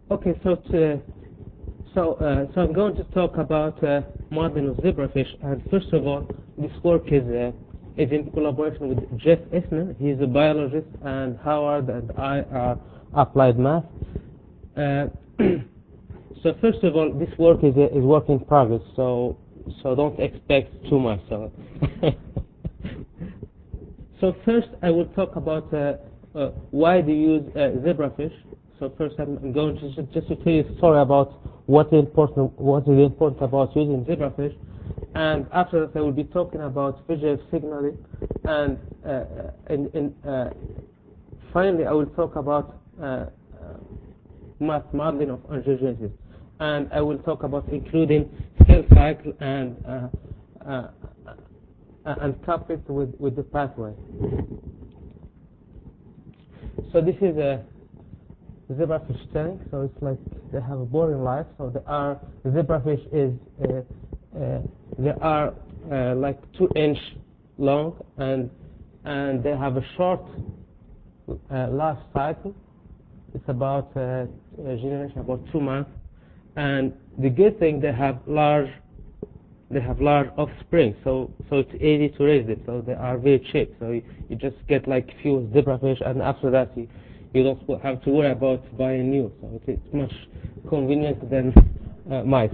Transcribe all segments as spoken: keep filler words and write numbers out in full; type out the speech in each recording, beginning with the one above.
Okay, so to, so uh, so I'm going to talk about uh, modeling of zebrafish. And first of all, this work is uh, is in collaboration with Jeff Essner. He's a biologist, and Howard and I are applied math. Uh, so first of all, this work is a, is work in progress. So so don't expect too much. So so first, I will talk about uh, uh, why do you use uh, zebrafish. So first, I'm going to just, just to tell you a story about what is important, what is important about using zebrafish, and after that, I will be talking about visual signaling, and uh, in, in, uh, finally, I will talk about uh, uh, math modeling of angiogenesis, and I will talk about including cell cycle and uh, uh, uh, and couple it with with the pathway. So this is a zebrafish tank, so it's like they have a boring life. So they are the zebrafish is uh, uh, they are uh, like two inch long, and and they have a short uh, life cycle. It's about uh, a generation, about two months. And the good thing, they have large they have large offspring, so so it's easy to raise them. So they are very cheap. So you, you just get like a few zebrafish, and after that you you don't have to worry about buying new. So it's much convenient than uh, mice.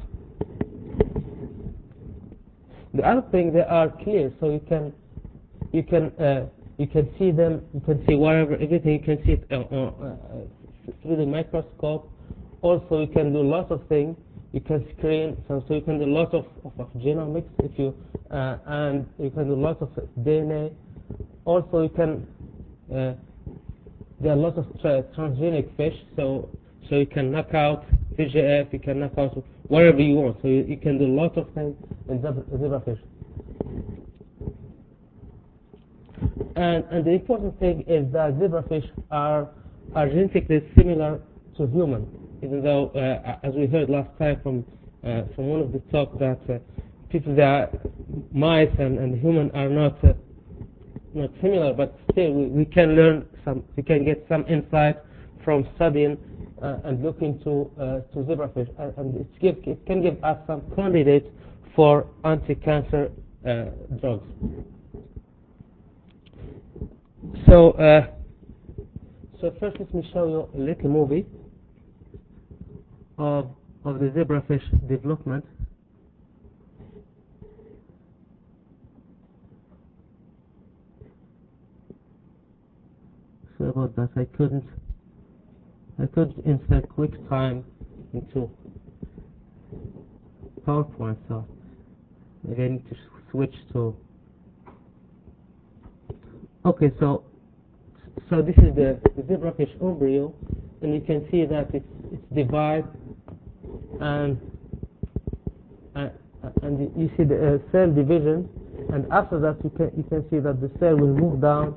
The other thing, they are clear, so you can you can uh, you can see them. You can see whatever, everything. You can see it uh, uh, through the microscope. Also, you can do lots of things. You can screen, so, so you can do lots of, of, of genomics if you uh, and you can do lots of D N A. Also, you can uh, there are lots of tra transgenic fish, so so you can knock out V G F, you can knock out whatever you want. So you, you can do lots of things in zebra, zebrafish. And and the important thing is that zebrafish are are genetically similar to human, even though uh, as we heard last time from uh, from one of the talk that uh, people that mice and, and human are not uh, not similar, but still we, we can learn some, we can get some insight from studying uh, and looking to uh, to zebrafish, and, and it, give, it can give us some candidates for anti-cancer uh, drugs. So, uh, so first let me show you a little movie of of the zebrafish development. Sorry about that. I couldn't. I couldn't insert QuickTime into PowerPoint, so maybe I need to switch to. Okay, so so this is the, the zebrafish embryo, and you can see that it's it's divided, and uh, and you see the uh, cell division, and after that you can you can see that the cell will move down,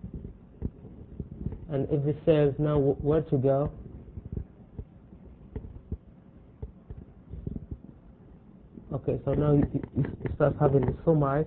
and if the cells know where to go, okay, so now you, you start having the somites.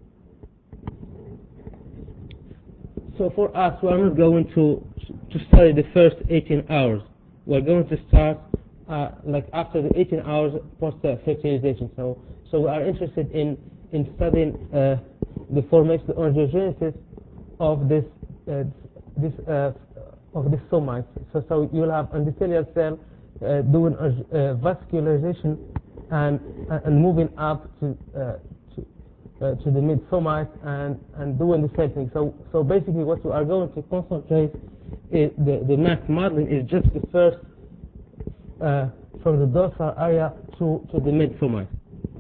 So for us, we are not going to to study the first eighteen hours. We're going to start uh, like after the eighteen hours post-fertilization. So so we are interested in in studying uh, the formation, the angiogenesis of this uh, this uh, of this somites. So so you'll have endothelial cell uh, doing uh, vascularization and and moving up to uh, to Uh, to the mid-somites and, and doing the same thing. So so basically what we are going to concentrate is the, the math modeling is just the first uh, from the dorsal area to, to the mid-somites.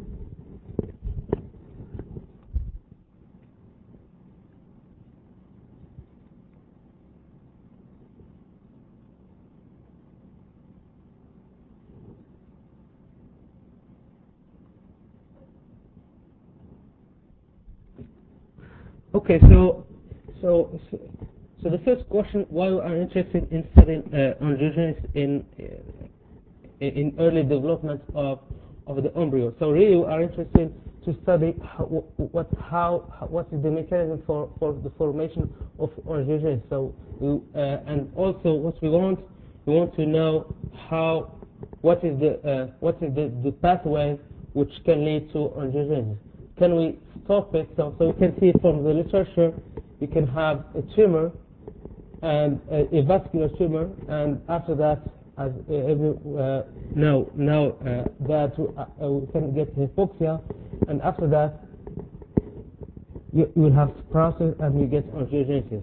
Okay, so so so the first question: why we are interested in studying uh, angiogenesis in uh, in early development of of the embryo? So really, we are interested to study how, what how what is the mechanism for for the formation of angiogenesis. So we, uh, and also what we want we want to know how, what is the uh, what is the, the pathway which can lead to angiogenesis. Can we stop it? So, so we can see from the literature, you can have a tumor and a, a vascular tumor, and after that, as uh, every, uh, now now uh, that uh, we can get hypoxia, and after that, you, you will have process and you get angiogenesis.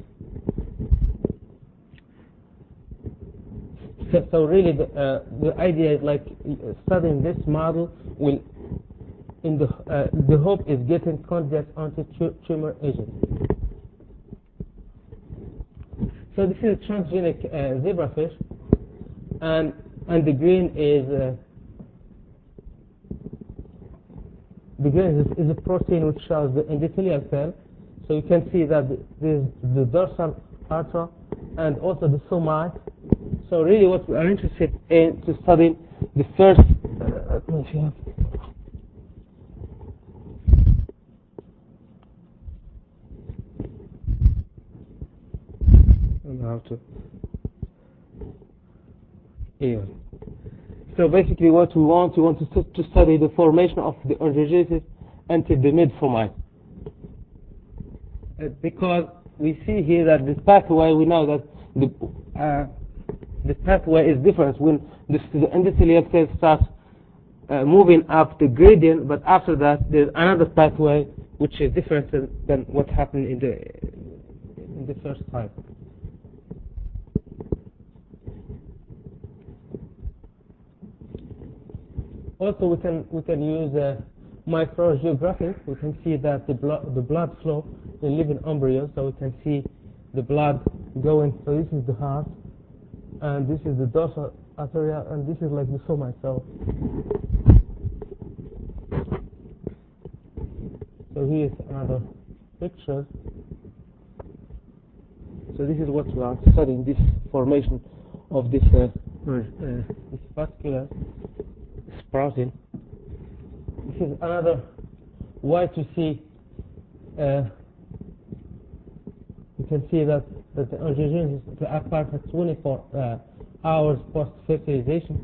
So, so really, the, uh, the idea is like studying this model will, in the uh, the hope is getting candidates onto tumor agent. So this is a transgenic uh, zebrafish, and and the green is uh, the green is, is a protein which shows the endothelial cell. So you can see that this is the dorsal artery and also the somite. So really, what we are interested in to study the first. Uh, if you have. I don't know how to. Yeah. So basically, what we want, we want to, st to study the formation of the angiogenesis until the mid-somite. Uh, because we see here that this pathway, we know that the uh, the pathway is different when the, the endothelial cell starts uh, moving up the gradient, but after that there's another pathway which is different than, than what happened in the in the first time. Also, we can we can use uh, microangiography. We can see that the blood the blood flow in living embryos. So we can see the blood going. So this is the heart, and this is the dorsal arteria, and this is like the somite. So, so here is another picture. So this is what we are studying: this formation of this uh, uh, this vascular sprouting. This is another way to see. Uh, you can see that, that the angiogenesis occurs at twenty-four uh, hours post-fertilization.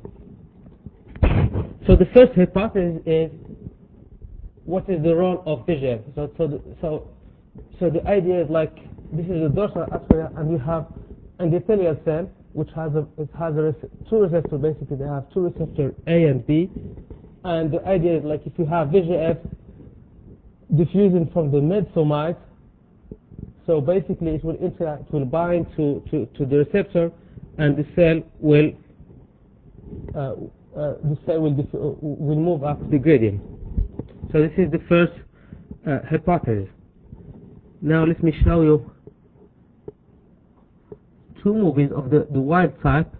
So the first hypothesis is, what is the role of V E G F? So, so, the, so, so the idea is like, this is the dorsal arteria, and you have endothelial cell, which has a, it has a two receptors. Basically, they have two receptors, A and B. And the idea is like, if you have V E G F diffusing from the mid-somite, so basically it will interact, it will bind to, to, to the receptor, and the cell will uh, uh, the cell will dif will move up the gradient. So this is the first uh, hypothesis. Now let me show you two movies of the, the wild type.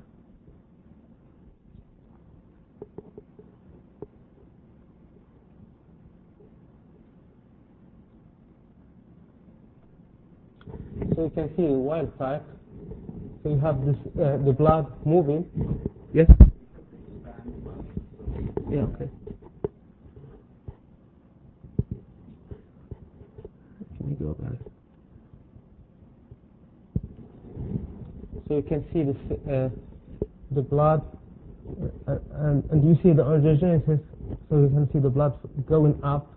So you can see the wild type. So you have this uh, the blood moving. Yes. Yeah. Okay. Let me go back. So you can see this uh, the blood, uh, and and you see the angiogenesis. So you can see the blood going up.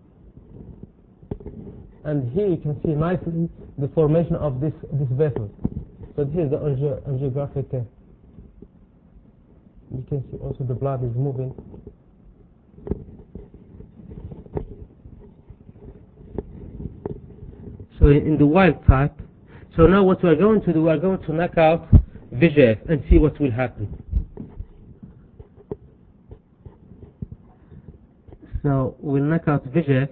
And here you can see nicely the formation of this this vessel. So this is the angio angiographic. Uh, you can see also the blood is moving. So in the wild type. So now what we are going to do, we are going to knock out V E G F and see what will happen. So we'll knock out V E G F.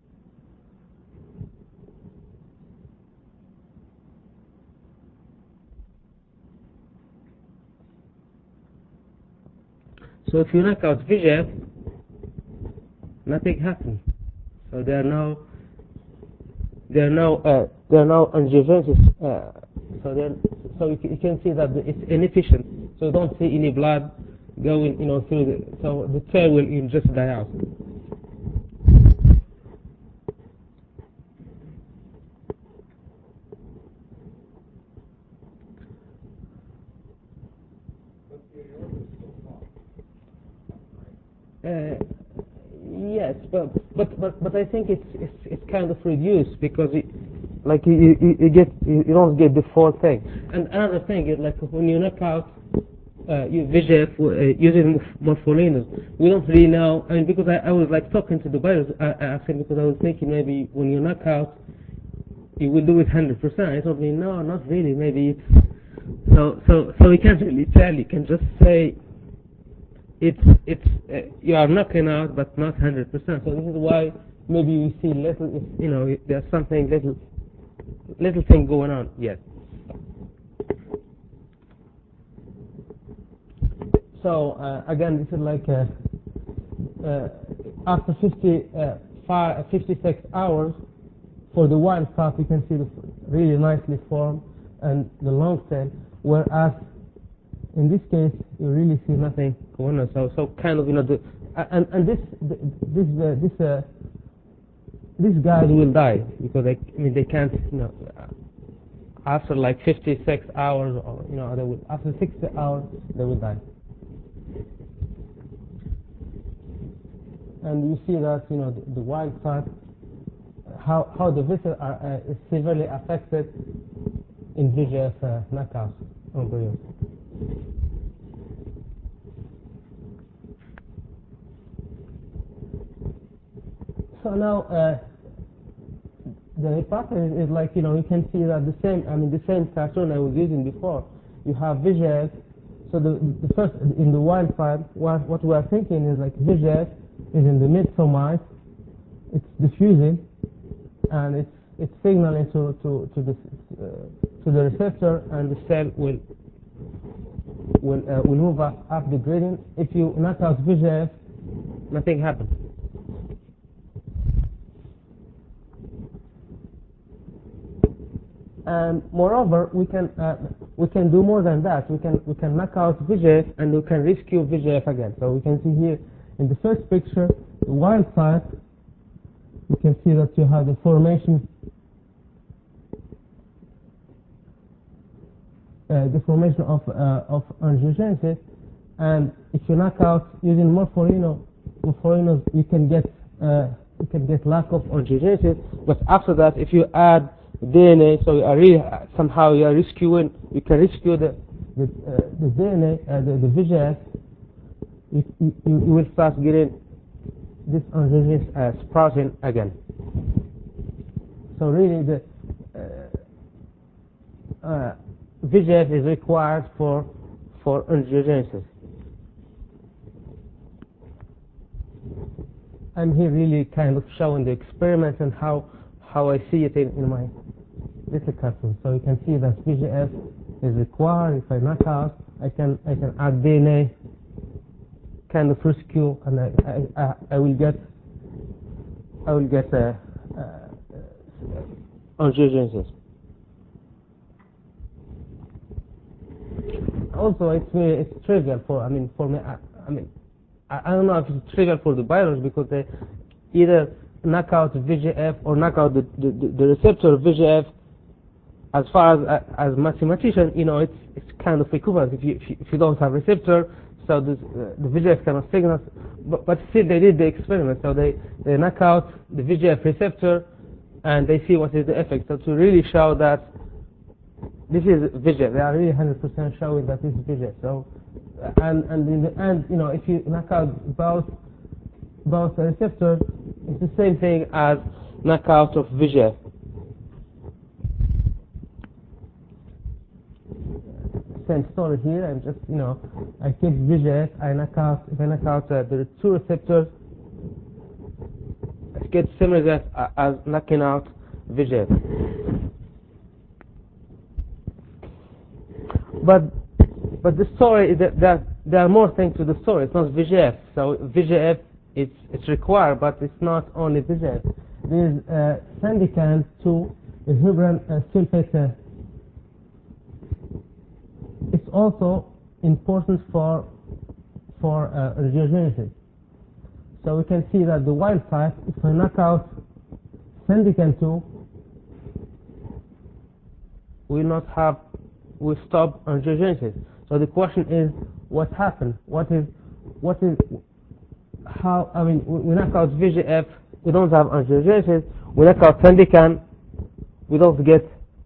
So if you knock out V E G F, nothing happens. So there are no, there are no, uh, there are no angiogenesis. Uh, so then, so you, you can see that it's inefficient. So you don't see any blood going, you know, through the. So the cell will just die out. Uh, yes, but but but but I think it's it's it's kind of reduced because it, like you, you you get you you don't get the full thing. And another thing is like when you knock out uh, you V G F uh, using morpholinos, we don't really know. I mean, because I, I was like talking to the buyers, I, I asked him because I was thinking maybe when you knock out, you will do it one hundred percent. I told me no, not really. Maybe it's so so so we can't really tell. You can just say it's it's uh, you are knocking out, but not one hundred percent. So this is why maybe we see little, you know, there's something little little thing going on. Yes. So uh, again, this is like uh, uh, after fifty, uh, five, fifty-six hours for the wild type, you can see the really nicely formed and the long tail, whereas in this case you really see nothing going on. So, so kind of, you know, the, and and this this uh, this uh, these guys will die because they, I mean, they can't, you know, after like fifty-six hours, or you know, they will, after sixty hours they will die. And you see that, you know, the, the wild type, how how the vessels are uh, severely affected in V G F uh, knockouts embryos. So now uh, the hypothesis is like, you know, you can see that the same, I mean, the same cartoon I was using before. You have V G F. So the, the first in the wild type, what what we are thinking is like V G F is in the mid-somite, it's diffusing, and it's it's signaling to to to the uh, to the receptor, and the cell will will uh, will move up, up the gradient. If you knock out V G F, nothing happens. And moreover, we can uh, we can do more than that. We can we can knock out V G F and we can rescue V G F again. So we can see here in the first picture, the wild type. You can see that you have the formation, uh, the formation of uh, of angiogenesis, and if you knock out using morpholino, morpholinos, you can get uh, you can get lack of angiogenesis. But after that, if you add D N A, so you are really somehow you are rescuing, you can rescue the the, uh, the D N A, uh, the, the V G F. You, you, you will start getting this angiogenesis uh, sprouting again. So really, the uh, uh, V G F is required for for angiogenesis. I'm here really kind of showing the experiment and how how I see it in, in my little cartoon. So you can see that V G F is required. If I knock out, I can I can add D N A, kind of rescue, and I I, I, I will get I will get a, a, a angiogenesis. Also, it's it's trivial for I mean for me. I, I mean I, I don't know if it's trivial for the virus because they either knock out V G F or knock out the the, the receptor of V G F. As far as as mathematician, you know, it's it's kind of equivalent. If you if you, if you don't have receptor, so this, uh, the V G F cannot signal. But, but still, they did the experiment. So they they knock out the V G F receptor, and they see what is the effect. So to really show that this is V G F, they are really one hundred percent showing that this is V G F. So and and in the end, you know, if you knock out both both the receptors, it's the same thing as knockout of V G F. Same story here. I'm just, you know, I take V G F, I knock out, if I knock out uh, the two receptors, it gets similar as, uh, as knocking out V G F. But but the story is that there, there are more things to the story. It's not V G F. So V G F it's it's required, but it's not only V G F. There's uh, Sandican two, a hybrid uh, sulfate. Uh, It's also important for for uh, angiogenesis. So we can see that the wild type, if I knock out Sandican two, will not have, will stop angiogenesis. So the question is, what happened? What is, what is, how, I mean, we, we knock out V G F, we don't have angiogenesis, we knock out Sandican, we don't get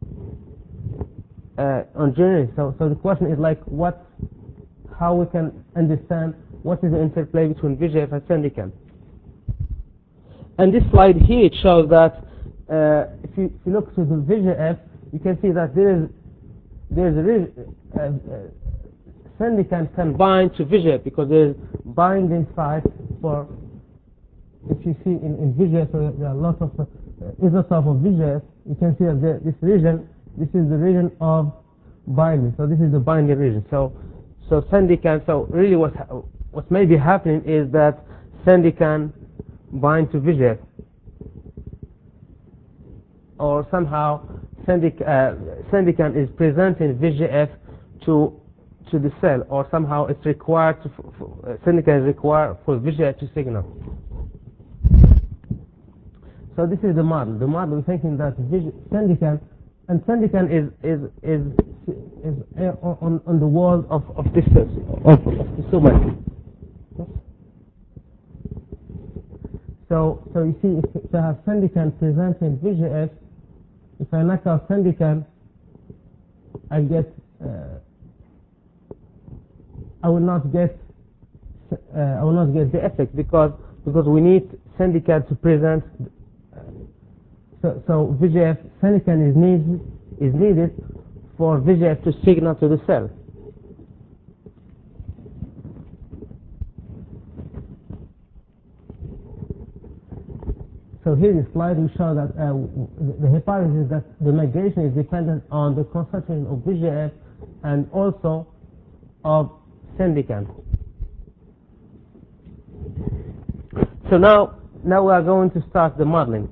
uh, angiogenesis. So, so the question is like, what, how we can understand what is the interplay between V G F and Sandican. And this slide here, it shows that uh, if, you, if you look to the V G F, you can see that there is there is a uh, uh, Sandican can bind to V G F because there is binding site for. If you see in, in V G F, so there are lots of uh, isotope of V G F. You can see that there, this region, this is the region of binding. So this is the binding region. So so Sandican. So really, what what may be happening is that Sandican bind to V G F, or somehow Sandic, uh, Sandican is presenting V G F to to the cell, or somehow it's required to, uh, Sandican is required for V G F to signal. So this is the model. The model we're thinking that Sandican, and Sandican is is is is uh, on on the wall of of this of, of the somatic. So, so you see, if, if I have Sandican presenting V G F, if I knock out Sandican, I get, uh, I will not get, uh, I will not get the effect because because we need Sandican to present. Uh, so, so V G F Sandican is needed is needed for V G F to signal to the cell. So here in this slide we show that uh, the hypothesis is that the migration is dependent on the concentration of V G F and also of Sandican. So now, now we are going to start the modeling.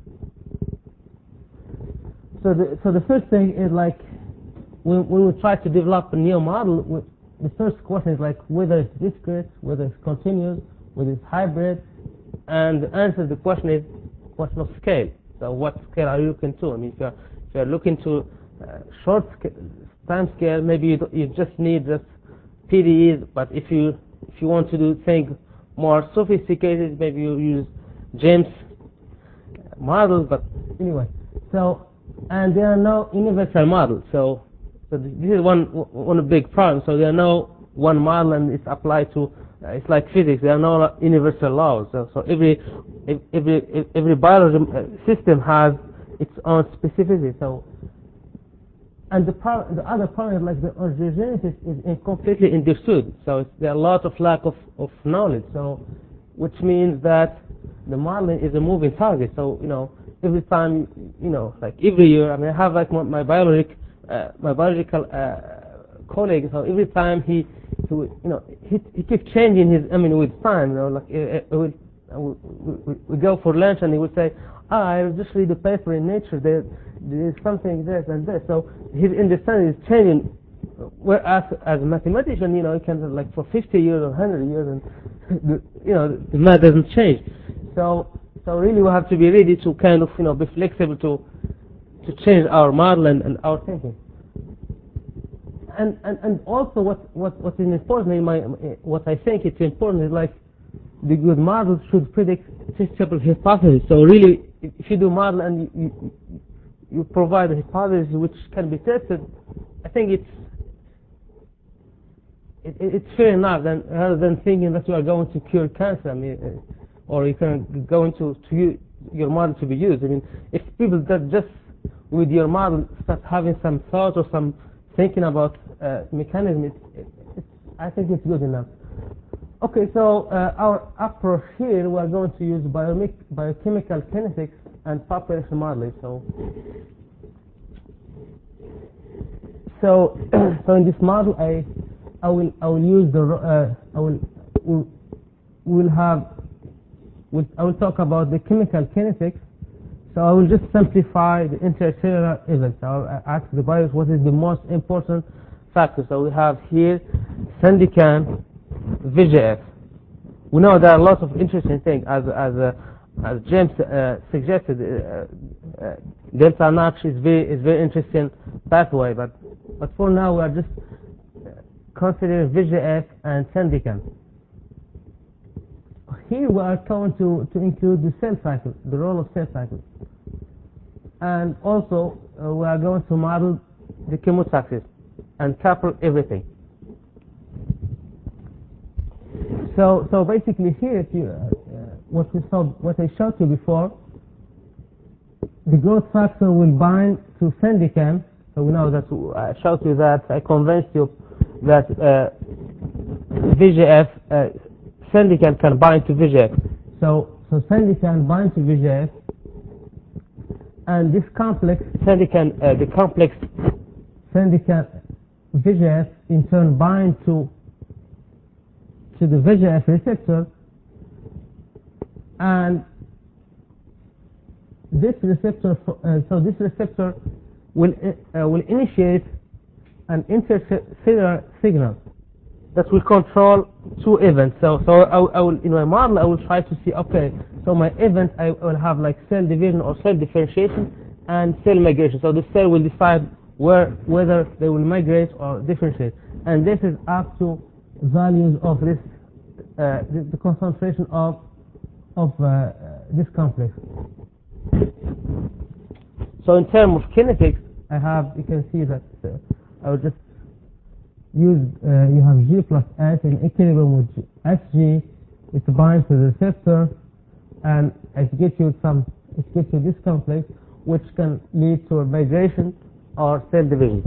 So the, so the first thing is like, when, when we try to develop a new model, we, the first question is like whether it's discrete, whether it's continuous, whether it's hybrid, and the answer to the question is question of scale. So what scale are you looking to? I mean, if you're, if you're looking to uh, short scale, time scale, maybe you, you just need just P D Es, but if you if you want to do things more sophisticated, maybe you use James models. But anyway, so and there are no universal models. So so this is one one of the big problems. So there are no one model and it's applied to. Uh, it's like physics. There are no universal laws. So, so every every every biology system has its own specificity. So, and the pro the other problem is like the angiogenesis is incompletely understood. So it's, there are a lot of lack of of knowledge. So, which means that the modeling is a moving target. So you know every time you know like every year. I mean, I have like my, my biologic uh, my biological uh, colleague. So every time he He would, you know, he, he keeps changing his, I mean, with time, you know, like, uh, uh, we, we, we go for lunch and he would say, ah, I just read the paper in Nature, there, there is something this and this. So his understanding is changing, whereas as a mathematician, you know, you can, like, for fifty years or one hundred years, and, the, you know, the math doesn't change. So, so really we have to be ready to kind of, you know, be flexible to, to change our model and, and our thinking. And, and, and also what, what, what is important in my, what I think it's important is like the good models should predict testable hypotheses. So really, if you do model and you, you, you provide a hypothesis which can be tested, I think it's it, it's fair enough than, rather than thinking that you are going to cure cancer. I mean, or you can going to, to use your model to be used. I mean, if people that just with your model start having some thought or some thinking about uh, mechanism, it, it, it, I think it's good enough. Okay, so uh, our approach here, we are going to use biomic, biochemical kinetics and population modeling. So, so, so in this model, I, I will, I will use the, uh, I will, will, will have, will, I will talk about the chemical kinetics. So I will just simplify the intercellular events. I'll ask the bios what is the most important factor. So we have here Sandican, V G F. We know there are lots of interesting things, as as uh, as James uh, suggested. Uh, uh, delta Notch is very is very interesting pathway, but but for now we are just considering V G F and Sandican. here we are going to, to include the cell cycle, the role of cell cycle. And also, uh, we are going to model the chemotaxis and couple everything. So, so basically here, if you, uh, what we saw, what I showed you before, the growth factor will bind to Sendicam. So we know that I showed you that I convinced you that uh, V G F, uh, Sendicam can bind to V G F. So, so Sendicam bind to V G F, and this complex Sendicam, uh, the complex Sendicam V G F in turn bind to to the V G F receptor, and this receptor, uh, so this receptor will uh, will initiate an intercellular signal that will control two events. So, so I, I will, in my model, I will try to see, okay, so my event, I will have like cell division or cell differentiation and cell migration. So the cell will decide where, whether they will migrate or differentiate. And this is up to values of this, uh, the, the concentration of, of uh, this complex. So in terms of kinetics, I have, you can see that uh, I will just use, uh, you have G plus S in equilibrium with G, S G, it binds to the receptor, and it gives you some, it gives you this complex, which can lead to a migration or cell division.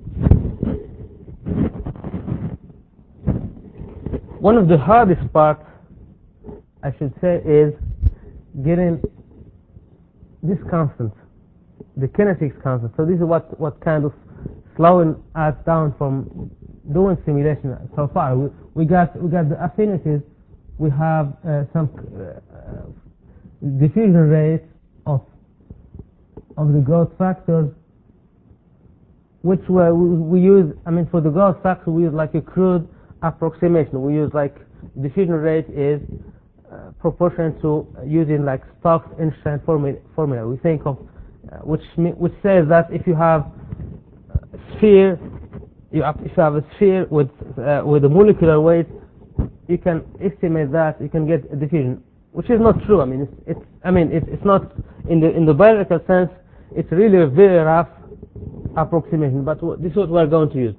One of the hardest parts, I should say, is getting this constant, the kinetics constant. So this is what, what kind of slowing us down from doing simulation so far. We, we got we got the affinities. We have uh, some uh, diffusion rate of of the growth factors, which we, we use. I mean, for the growth factor, we use like a crude approximation. We use like diffusion rate is uh, proportional to using like Stokes-Einstein formula. Formula. We think of uh, which which says that if you have a sphere. You have, if you have a sphere with uh, with a molecular weight, you can estimate that you can get a diffusion, which is not true. I mean, it's, it's I mean it's, it's not in the in the biological sense. It's really a very rough approximation, but this is what we're going to use.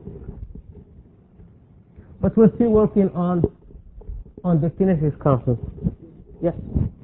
But we're still working on on the kinetics constant. Yes.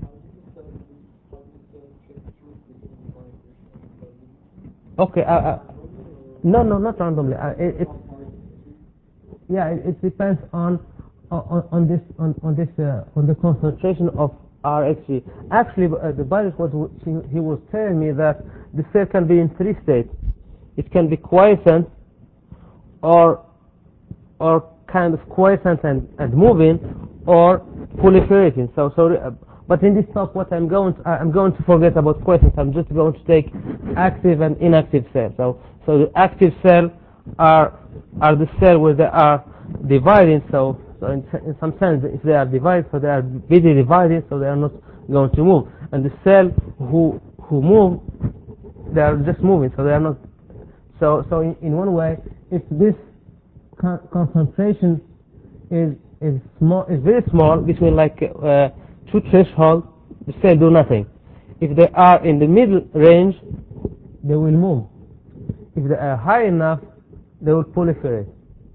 Okay. Uh, uh, No, no, not randomly. Uh, it, it, yeah, it, it depends on on, on this on, on this uh, on the concentration of R X G. Actually, uh, the biologist was he, he was telling me that the cell can be in three states. It can be quiescent, or or kind of quiescent and, and moving, or proliferating. So, so, uh, but in this talk, what I'm going to, I'm going to forget about quiescence. I'm just going to take active and inactive cells. So, so the active cells are are the cell where they are dividing. So, so in, in some sense, if they are divided, so they are busy dividing, so they are not going to move. And the cell who who move, they are just moving, so they are not. So, so in, in one way, if this con concentration is is small, is very small, between like uh, two thresholds, the cell do nothing. If they are in the middle range, they will move. If they are high enough, they will proliferate.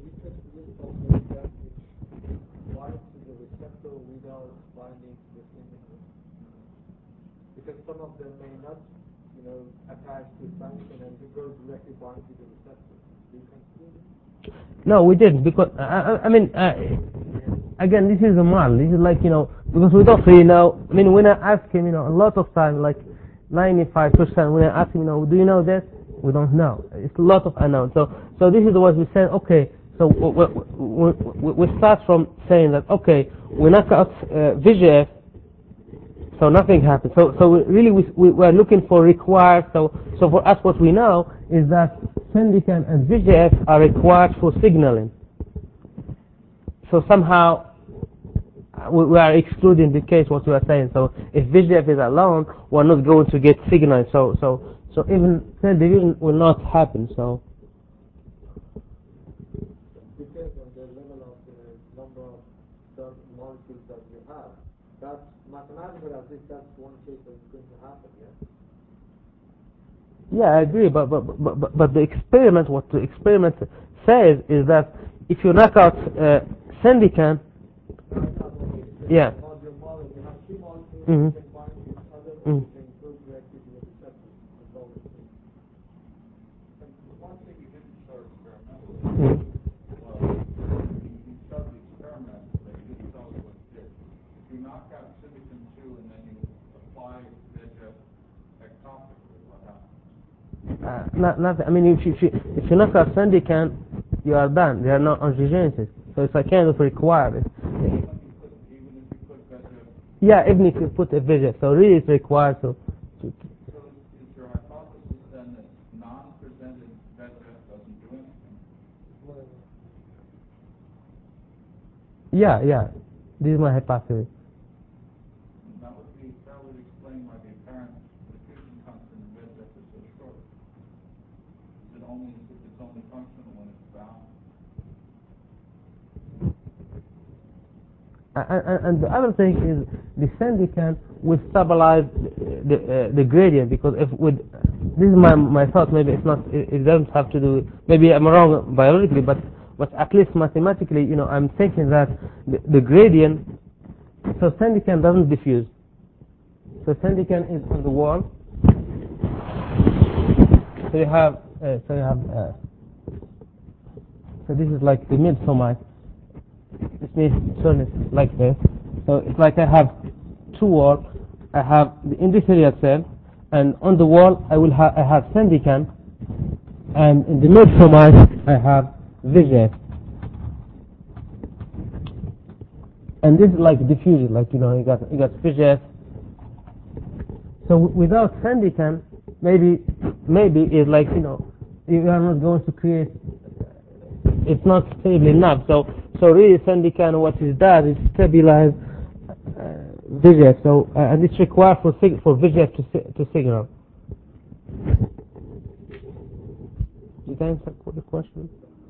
Because some of them may not, you know, attach to something and it goes directly bind to the receptor. Do you consider it? No, we didn't, because I, I, I mean, uh, again, this is a model. This is like, you know, because we don't really know. I mean, when I ask him, you know, a lot of times, like ninety-five percent, when I ask him, you know, do you know that? We don't know. It's a lot of unknown. So, so this is what we said. Okay, so we, we, we, we start from saying that, okay, we knock out uh, V G F. So nothing happens. So, so we really we, we were looking for required. So, so for us, what we know is that Sendicam and V G F are required for signaling. So somehow we, we are excluding the case what we are saying. So if V G F is alone, we're not going to get signal. So, so, so even cell division will not happen. So. Depends on the level of the number of the molecules that you have. That's mathematical, as if that's one case that's going to happen, yeah? Yeah, I agree, but but, but but but the experiment, what the experiment says is that if you knock out uh, Sandikan, yeah, Module model, you have two molecules, Mhm. you can bind to each other, Mhm. and you can go directly to the receptor. That's all it means. One thing you didn't show experimentally Mhm. was you you showed the experiment, but you didn't tell us what it did. If you knock out Silicon two and then you apply V E G F ectopically, what happens? Uh, not, not, I mean, if you, if you, if you knock out Sandikan, you are done. They are not angiogenesis. So it's a kind of required. Even if you put, even if you put V E G F, Yeah, even if you put a V E G F. So really it's required to, to, to so is, is your hypothesis then that non-presented V E G F doesn't do anything? yeah, yeah. This is my hypothesis. That would be, that would explain why the apparent diffusion constant in V E G F is so short. Is it only, it's only functional when it's bound? And, and, and the other thing is the Sandikan will stabilize the, uh, the gradient, because if with, this is my, my thought, maybe it's not, it, it doesn't have to do, maybe I'm wrong biologically, but, but at least mathematically, you know, I'm thinking that the, the gradient, so Sandikan doesn't diffuse. So Sandikan is on the wall. So you have, uh, so you have, uh, so this is like the mid-somite. This means turn it like this. So it's like I have two walls. I have the endothelial cell, and on the wall I will have I have Sandikan, and in the mid-somite I have V E G F. And this is like diffusion, like you know, you got you got V E G F. So w- without Sandikan, maybe maybe it's like you know, you are not going to create. It's not stable enough. So so really, Sandikan, what it does is stabilize uh, V E G F. So uh, and it's required for sig- for V E G F to si- to signal. Did I answer the question?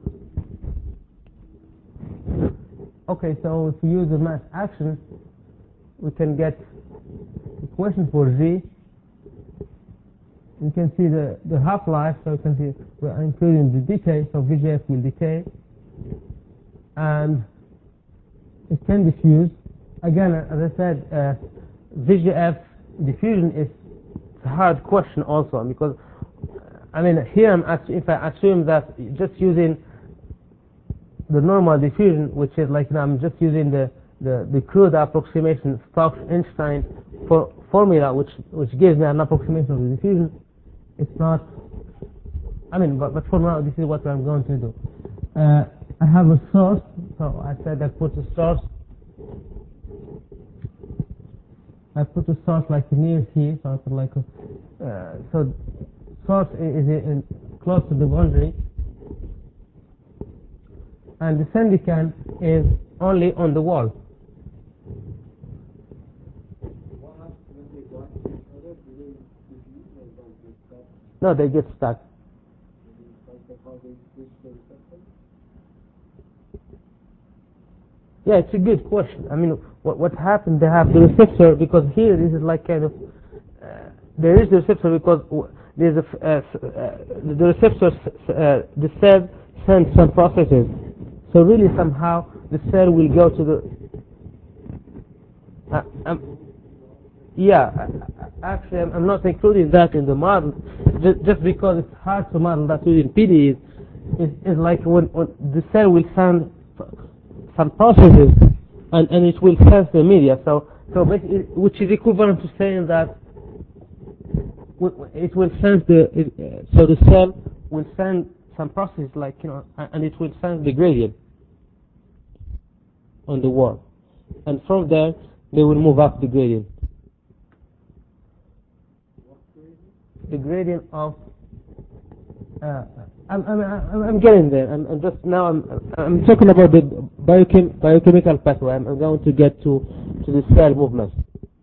Okay, so if we use the mass action, we can get equation for G. You can see the, the half-life, so you can see we're including the decay, so V E G F will decay. And it can diffuse. Again, as I said, uh, V E G F diffusion is a hard question also, because, I mean, here I'm assu- if I assume that just using the normal diffusion, which is like, you know, I'm just using the, the, the crude approximation Stokes-Einstein for formula, which, which gives me an approximation of the diffusion. It's not, I mean, but, but for now, this is what I'm going to do. Uh, I have a source, so I said I put a source. I put a source like near here, so I put like a, uh, so source is, is in, close to the boundary, and the Sandikan is only on the wall. What happens when they bind to each other? Do they diffuse or does they stop? No, they get stuck. Like that's how they switch the receptor? Yeah, it's a good question. I mean, what what happened? They have the receptor, because here this is like kind of uh, there is the receptor because w- there's a f- uh, s- uh, the receptor s- uh, the cell sends some processes. So really, somehow the cell will go to the. Uh, um, yeah, uh, uh, actually, I'm, I'm not including that in the model, just, just because it's hard to model that within P D Es. It's, it's like when, when the cell will send some processes, and, and it will sense the media. So, so basically, which is equivalent to saying that w- it will sense the. It, uh, so the cell will send some processes, like you know, and and it will sense the gradient on the wall, and from there they will move up the gradient. What gradient? The gradient of. Uh, I'm, I'm, I'm, I'm getting there. I'm, I'm just now. I'm, I'm talking about the biochem, biochemical pathway. I'm, I'm going to get to to the cell movement.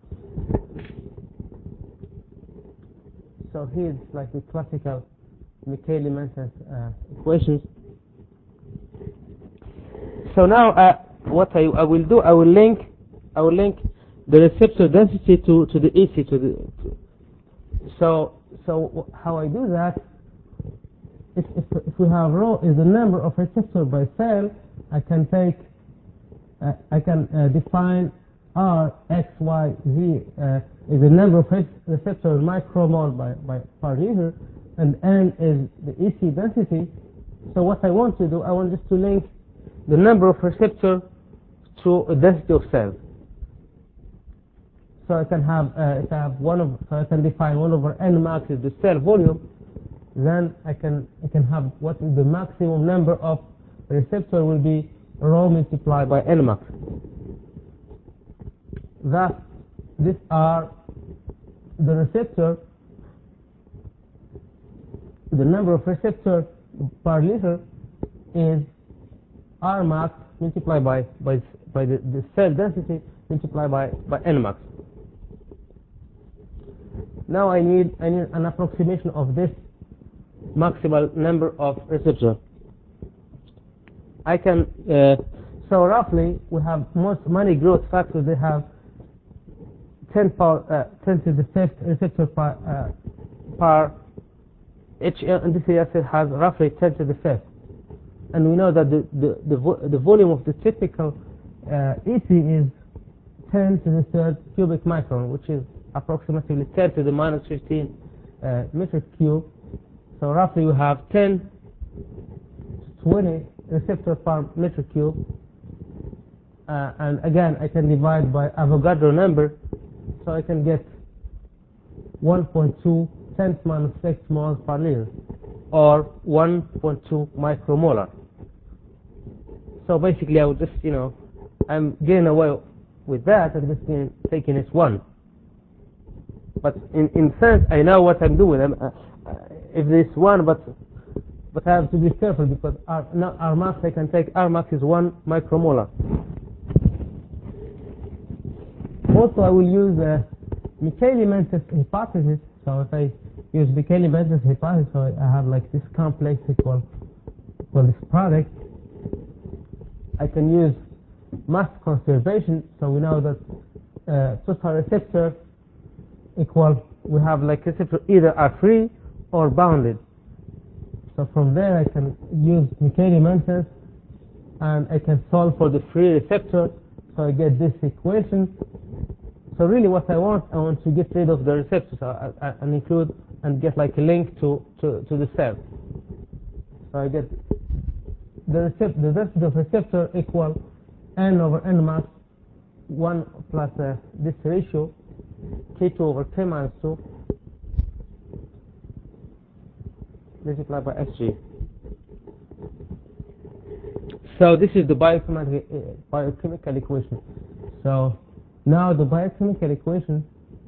So here's like the classical Michaeli-Menten uh, equations. So now, uh, what I, I will do, I will link, I will link the receptor density to, to the E C. To the, to so so how I do that, if, if, if we have rho is the number of receptor by cell, I can take, uh, I can uh, define R, X, Y, Z uh, is the number of receptor micromole by, by per liter, and N is the E C density. So what I want to do, I want just to link the number of receptor to a density of cells. So I can have, uh, if I have one of, so I can define one over N max is the cell volume. Then I can I can have what is the maximum number of receptor will be rho multiplied by N max. Thus, these are the receptor, the number of receptor per liter is R max multiplied by by by the, the cell density multiplied by by N max. Now I need I need an approximation of this maximal number of receptor. I can uh, so roughly we have most many growth factors. They have ten power uh, ten to the fifth receptor per uh, per each endothelial cell has roughly ten to the fifth, and we know that the the the, vo the volume of the typical uh, E C is ten to the third cubic micron, which is approximately ten to the minus fifteen uh, meter cube. So roughly we have ten to twenty receptors per meter cube, uh, and again I can divide by Avogadro number, so I can get one point two ten to the minus six moles per liter, or one point two micromolar. So basically I would just, you know, I'm getting away with that and just being, taking it one. But in, in sense, I know what I'm doing. I'm, uh, if there's one, but but I have to be careful because R, no, R max I can take R max is one micromolar. Also, I will use uh, Micheli-Mentes hypothesis. So if I use Micheli-Mentes hypothesis, so I have like this complex equal equal this product. I can use mass conservation. So we know that uh, total receptor equal, we have like receptor either are free or bounded. So from there I can use Micheli-Mentes and I can solve for the free receptor, so I get this equation. So really what I want, I want to get rid of the receptor, so I, I, and include and get like a link to, to, to the cell. So I get the, recept the density of receptor equal N over N max one plus uh, this ratio K two over K minus two multiplied by S G. So this is the biochemical, uh, biochemical equation. So now the biochemical equation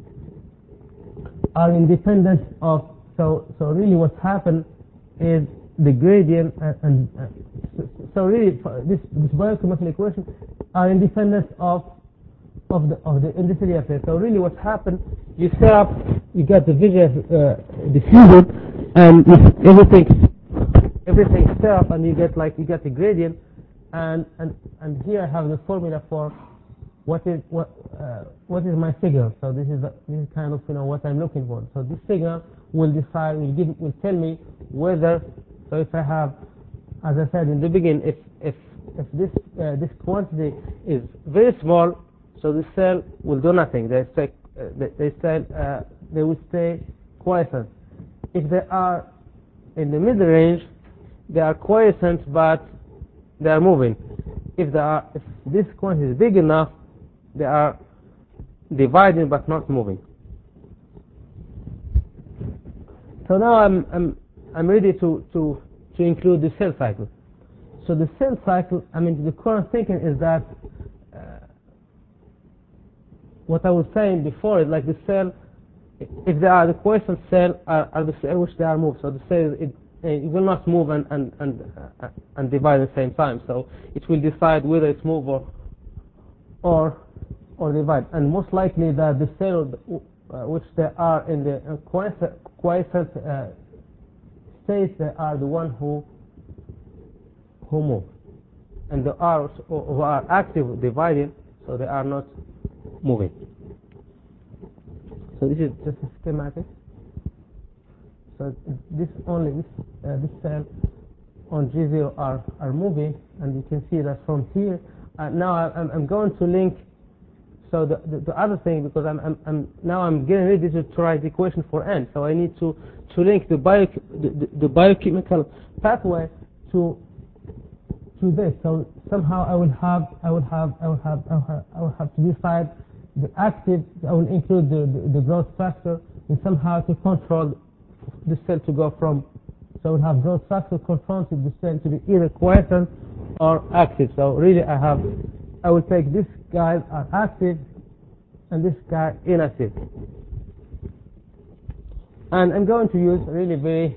are independent of, so so really what happened is the gradient and, and uh, so, so really this, this biochemical equation are independent of of the of the endothelial cell. So really what happened, you set up, you got the visual uh, diffusion, and everything everything set up, and you get like you get the gradient, and and and here I have the formula for what is what uh, what is my signal. So this is the, this is kind of, you know, what I'm looking for. So this signal will decide, will give, will tell me whether. So if I have, as I said in the beginning, if if if this uh, this quantity is very small, so the cell will do nothing. They stay, uh, they, they stay, uh, they will stay quiescent. If they are in the mid range, they are quiescent, but they are moving. If they are, if this quantity is big enough, they are dividing but not moving. So now I'm I'm I'm ready to to to include the cell cycle. So the cell cycle, I mean, the current thinking is that uh, what I was saying before is like the cell, if they are the quiescent cell, are, are the cell which they are moved. So the cell it, it will not move and and and uh, and divide at the same time. So it will decide whether it's move or or or divide. And most likely that the cell uh, which they are in the uh, quiescent, quiescent uh, state, they are the one who who move, and the are who are active dividing, so they are not moving. So this is just a schematic. So this only this uh, this cell on G zero are are moving, and you can see that from here. Uh, now I'm I'm going to link. So the, the the other thing, because I'm I'm, I'm now I'm getting ready to write the equation for n. So I need to to link the bio the, the, the biochemical pathway to to this. So somehow I will have I will have I will have I will have, I will have to decide the active. I will include the, the, the growth factor and somehow to control the cell to go from. So we'll have growth factor confronted the cell to be either quiescent or active. So really I have I will take this guy are active and this guy inactive. And I'm going to use really very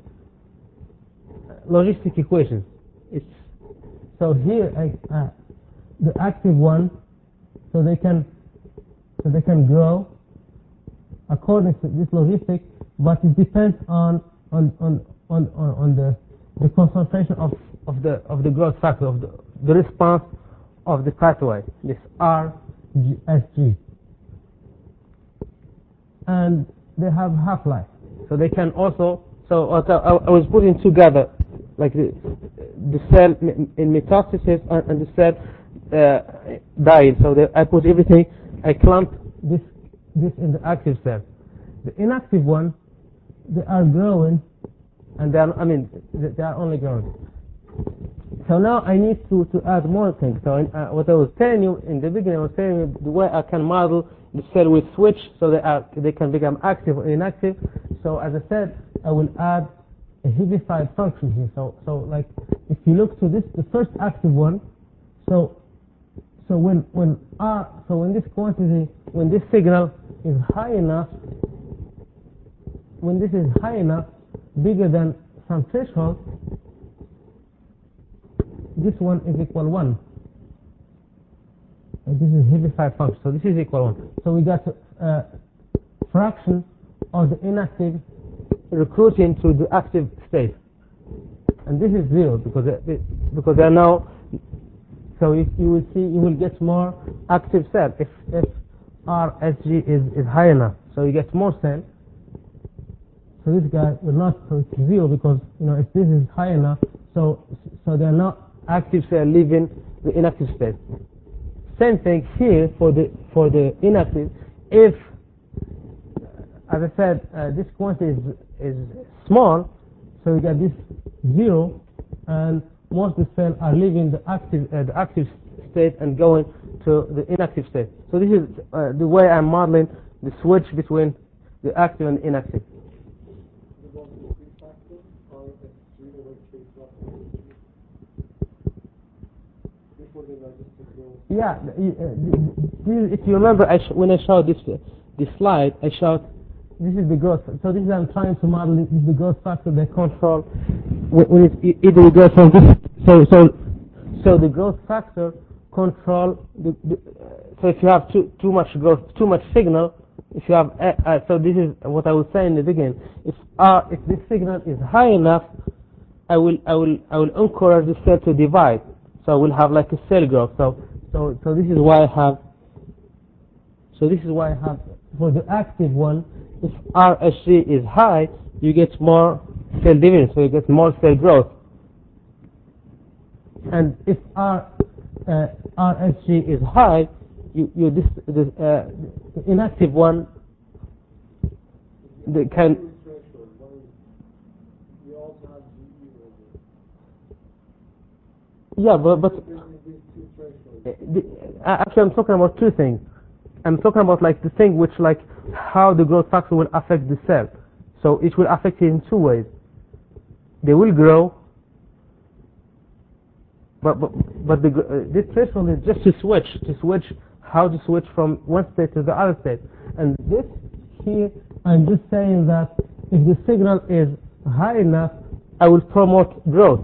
logistic equations. It's so here I, uh, the active one, so they can so they can grow according to this logistic, but it depends on on on on, on, on the the concentration of, of the of the growth factor of the, the response of the pathway, this R G S G, and they have half-life, so they can also. So I, I was putting together like the, the cell in metastasis and, and the cell uh, dying. So they, I put everything. I clumped this this in the active cell. The inactive one, they are growing, and they are, I mean they, they are only growing. So now I need to, to add more things. So uh, what I was telling you in the beginning, I was telling you the way I can model the cell will switch so they are they can become active or inactive. So as I said, I will add a heavified function here. So so like if you look to this, the first active one. So so when when R so when this quantity when this signal is high enough, when this is high enough, bigger than some threshold, this one is equal one. And this is heavified function. So this is equal one. So we got a uh, fraction of the inactive recruiting to the active state, and this is zero because they, because they are now. So if you will see, you will get more active cell if if R S G is is high enough. So you get more cell. So this guy will not. So it's zero because you know if this is high enough. So so they are not active cell leaving the inactive state. Same thing here for the for the inactive. If, as I said, uh, this quantity is is small, so you get this zero, and most of the cells are leaving the active uh, the active state and going to the inactive state. So this is uh, the way I'm modeling the switch between the active and inactive. Yeah, if you remember, I sh when I showed this uh, this slide, I showed this is the growth. So this is I'm trying to model. This is the growth factor they control when it either we go from this. So so so the growth factor control. The, the, so if you have too too much growth, too much signal. If you have uh, uh, so this is what I was saying in the beginning. If uh, if this signal is high enough, I will I will I will encourage the cell to divide. So I will have like a cell growth. So so so this is why I have. So this is why I have for the active one. If R S G is high, you get more cell division. So you get more cell growth. And if R uh, R S G is high, you you this the uh, inactive one. They can. Yeah, but, but actually I'm talking about two things. I'm talking about like the thing which like how the growth factor will affect the cell. So it will affect it in two ways. They will grow, but but, but the, uh, this threshold is just to switch, to switch how to switch from one state to the other state. And this here, I'm just saying that if the signal is high enough, I will promote growth.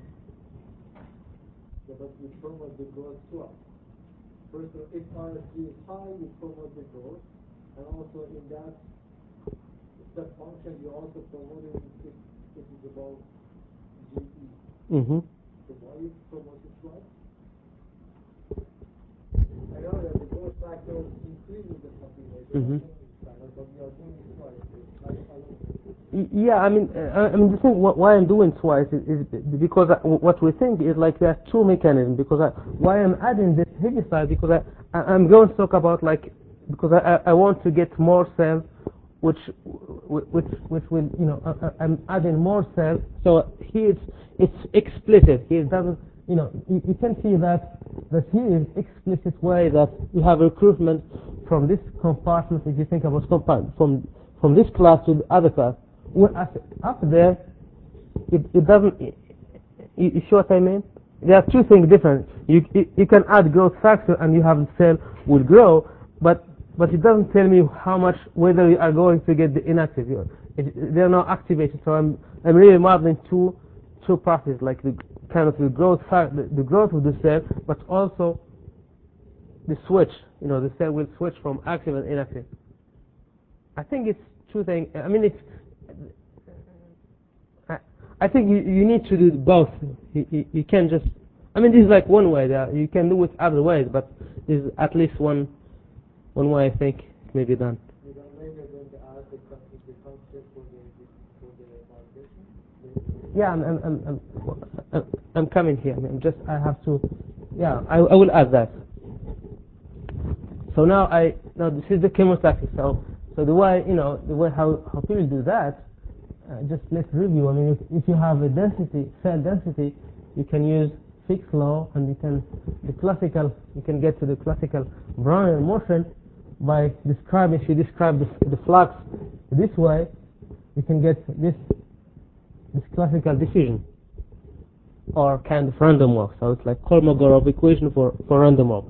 The growth swap. First of all, if R S G is high, you promote the growth, and also in that step function, you also promote it if it is about G E. Mm-hmm. So why you promote it twice? I know that the growth factor increases the population. Mm-hmm. standard, but we are doing it twice. I, I Y- Yeah, I mean, uh, I mean, the thing wh- why I'm doing twice is, is because I, what we think is like there are two mechanisms. Because I, why I'm adding this heavy side, because I, I I'm going to talk about like because I I I want to get more cells, which wh- which which will you know I, I- I'm adding more cells. So here it's it's explicit. Here it doesn't you know you, you can see that that here is explicit way that you have recruitment from this compartment. If you think about compartment from from this class to the other class. Well, up up there, it, it doesn't. You, you see what I mean? There are two things different. You, you you can add growth factor and you have the cell will grow, but but it doesn't tell me how much whether you are going to get the inactive. You- It, they are not activated. So I'm I'm really modeling two two processes like the kind of the growth fact the, the growth of the cell, but also the switch. You know, the cell will switch from active and inactive. I think it's two things. I mean it's. I, I think you, you need to do both. You, you, you can't just. I mean, this is like one way. That you can do it other ways, but this is at least one one way I think it may be done. You don't maybe are going to add the concept the concept for the for the validation. Yeah, I'm I'm I'm, I'm, I'm coming here. I mean, just I have to. Yeah, I, I will add that. So now I now this is the chemostatic. So so the way you know the way how how people do that. Uh, just let's review. I mean, if, if you have a density, cell density, you can use Fick's law, and you can the classical. You can get to the classical Brownian motion by describing. If you describe the, the flux this way, you can get this this classical diffusion, or kind of random walk. So it's like Kolmogorov equation for for random walk.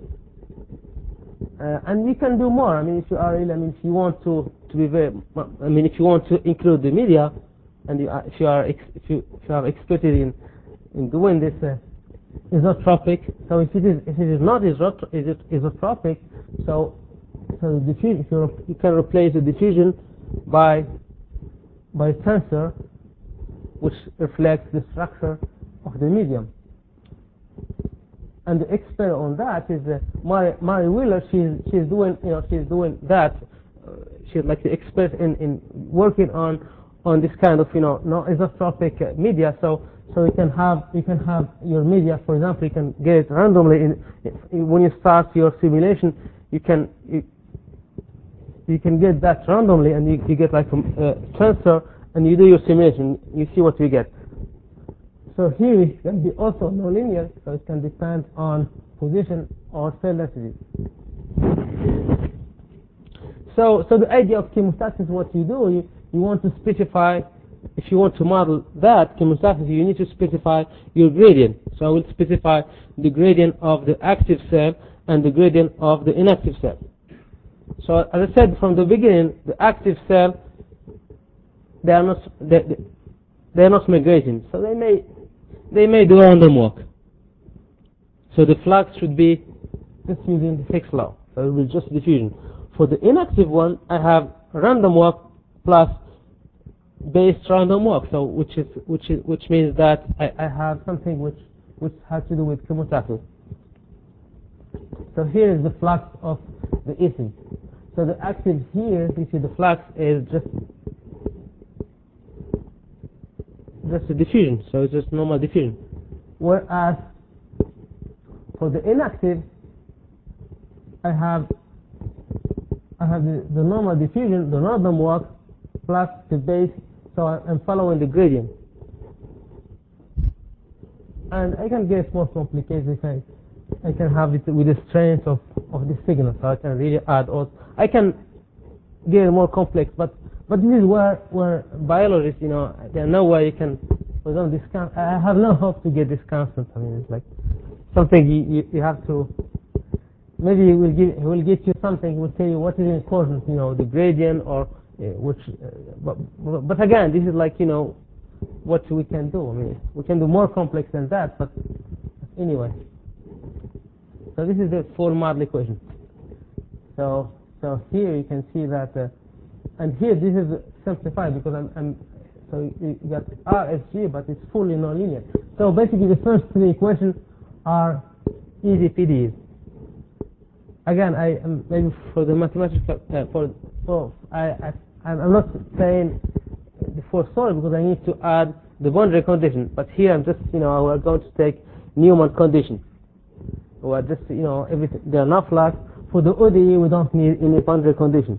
Uh, and you can do more. I mean, if you are really, I mean, if you want to, to be very, I mean, if you want to include the media, and you are, if you are, ex, if you, if you are experted in, in doing this uh, isotropic. So if it is, if it is not isotro, is it isotropic, so, so the diffusion, if you, you can replace the diffusion by, by a tensor, which reflects the structure of the medium. And the expert on that is uh, Mary, Mary Wheeler. She's she's doing you know she's doing that. Uh, she's like the expert in, in working on on this kind of you know no isotropic uh, media. So so you can have you can have your media. For example, you can get it randomly in, in when you start your simulation. You can you, you can get that randomly, and you, you get like a uh, tensor, and you do your simulation. You see what you get. So here it can be also nonlinear, so it can depend on position or cell density. So, so the idea of chemostasis is what you do. You, you want to specify, if you want to model that chemostasis, you need to specify your gradient. So I will specify the gradient of the active cell and the gradient of the inactive cell. So as I said from the beginning, the active cell, they are not they, they are not migrating, so they may. They may do random walk. So the flux should be just using the Fick's law. So it will just diffusion. For the inactive one, I have random walk plus base random walk. So which is which is which means that I, I have something which which has to do with chemostasis. So here is the flux of the E C. So the active here, you see the flux is just just a diffusion, so it's just normal diffusion. Whereas for the inactive, I have I have the, the normal diffusion, the random walk, plus the base, so I'm following the gradient. And I can get more complicated if I, I can have it with the strength of, of the signal, so I can really add all. I can get more complex, but But this is where, where biologists, you know, there's no way you can, for example, this con- I have no hope to get this constant. I mean, it's like something you, you, you have to, maybe he will give, he will get you something, he will tell you what is important, you know, the gradient or uh, which, uh, but, but again, this is like, you know, what we can do. I mean, we can do more complex than that, but anyway. So this is the full model equation. So, so here you can see that, uh, and here this is simplified because I'm, I'm so you got R S G, but it's fully nonlinear. So basically, the first three equations are easy P D Es. again, I um, maybe for the mathematical uh, for for I, I I'm not saying the first story because I need to add the boundary condition. But here I'm just you know we're going to take Newman condition. We're just you know everything they're not flat. For the O D E we don't need any boundary condition,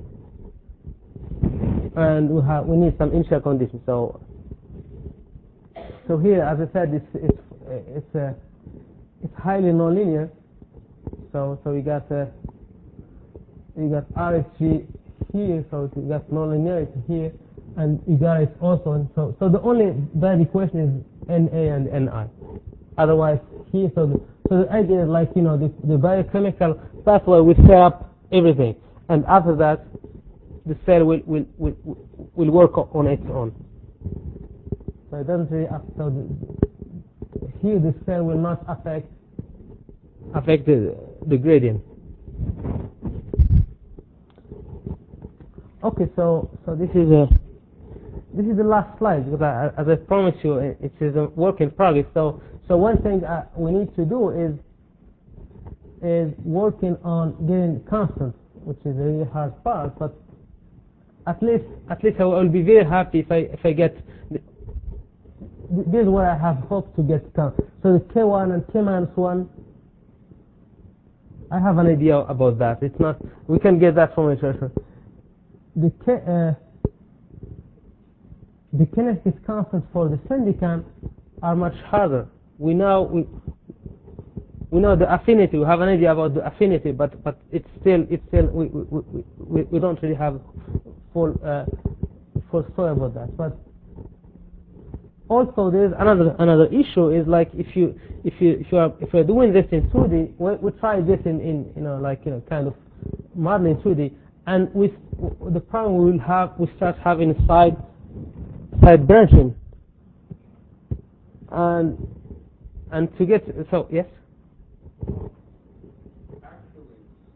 and we have we need some initial condition. So so here, as I said, it's it's it's uh, it's highly nonlinear. So so we got uh, we got R S G here, so we got nonlinearity here, and you got it also. So so the only bad equation is N A and N I. Otherwise here, so the, so the idea is like you know the, the biochemical pathway will set up everything, and after that the cell will will will, will work on its own. So it doesn't really affect, so the, here the cell will not affect affect the, the gradient. Okay, so so this is a this is the last slide because I, as I promised you, it, it is a work in progress. So so one thing uh, we need to do is is working on getting constant, which is a really hard part. But at least at least I will be very happy if I if I get. The, this is what I have hoped to get constant. So the K one and K minus one. I have an idea about that. It's not. We can get that from literature. The K, uh, the kinetic constants for the Syndican are much harder. We know we we know the affinity. We have an idea about the affinity, but but it's still it's still we we we, we, we don't really have full uh, full story about that. But also there's another another issue is like if you if you if you are if you're doing this in two D, we, we try this in, in you know like you know kind of modeling two D, and with the problem we will have we start having side side branching, and and to get so yes. Actually,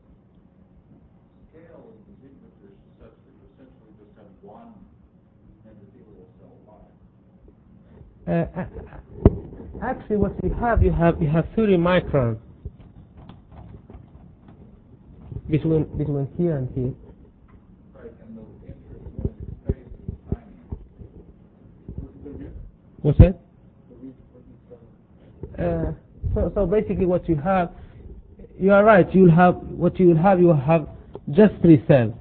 scale of the inhibitors is such that you essentially just have one endothelial cell line. Uh, actually, what you have, you have you have thirty microns between between here and here. Right, and the interest space is tiny. What's that? Uh, so so basically, what you have, you are right. You'll have what you will have. You will have just three cells.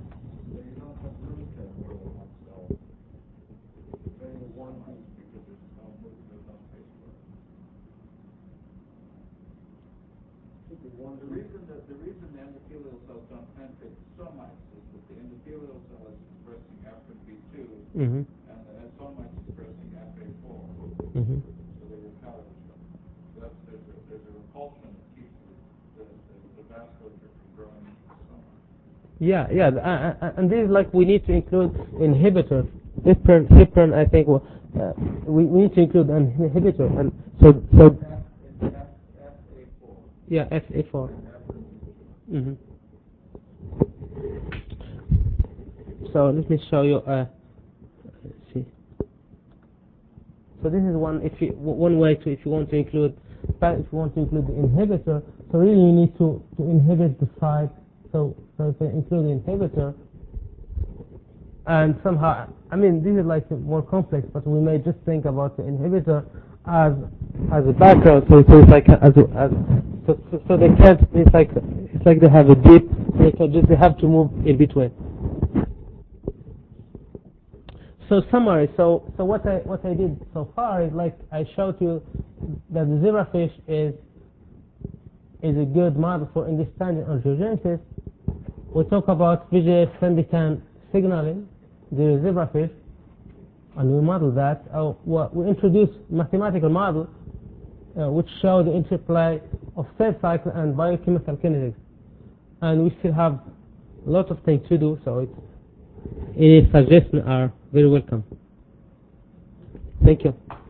The reason that the reason the endothelial cells don't penetrate the somites is that the endothelial cell is expressing F and B two, Mm-hmm. and the somite's expressing F A four. Mm-hmm. So they repel each other. So that's there's a, there's a repulsion that keeps the, the, the vasculature from growing into the somite. Yeah, yeah, uh, uh, and this is like we need to include inhibitors. Heparin, heparin, I think well, uh, we, we need to include an inhibitor, and so so. F, F, F A four. Yeah, F A four. Mm-hmm. So let me show you. Uh, let's see. So this is one. If you one way to if you want to include, if you want to include the inhibitor, so really you need to to inhibit the site. So so if you include the inhibitor, and somehow I mean this is like more complex, but we may just think about the inhibitor as as a background. So it's like as a, as so, so so they can't. It's like it's like they have a dip. They can just they have to move in between. So summary. So so what I what I did so far is like I showed you that the zebrafish is is a good model for understanding angiogenesis. We talk about V G F Syndican signaling, the zebrafish, and we model that. Uh, we introduce mathematical model uh, which show the interplay of cell cycle and biochemical kinetics, and we still have a lot of things to do. So it's, any suggestions are very welcome. Thank you.